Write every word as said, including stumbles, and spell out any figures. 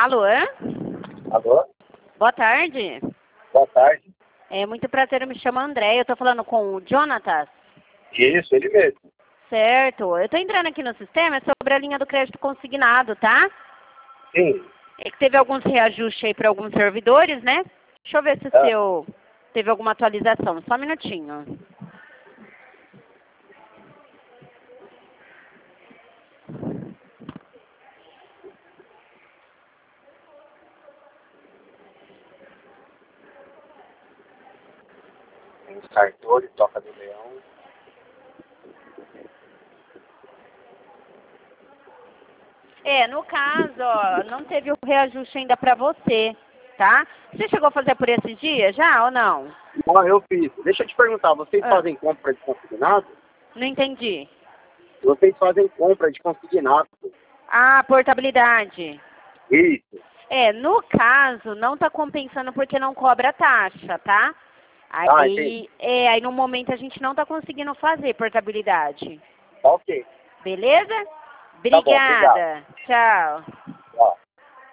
Alô? Alô? Boa tarde. Boa tarde. É muito prazer, eu me chamo André, eu tô falando com o Jonatas. Isso, ele mesmo. Certo. Eu tô entrando aqui no sistema, é sobre a linha do crédito consignado, tá? Sim. É que teve alguns reajustes aí para alguns servidores, né? Deixa eu ver se o Ah. seu teve alguma atualização. Só um minutinho. Tem Sartori, Toca do Leão. É, no caso, ó, não teve o reajuste ainda para você, tá? Você chegou a fazer por esses dias já ou não? Não, eu fiz. Deixa eu te perguntar, vocês Ah. fazem compra de consignado? Não entendi. Vocês fazem compra de consignado? Ah, portabilidade. Isso. É, no caso, não tá compensando porque não cobra taxa, tá? Ah, Aí, entendi. é, aí no momento a gente não tá conseguindo fazer portabilidade. Ok. Beleza? Tá bom, obrigado. Obrigada. Tchau.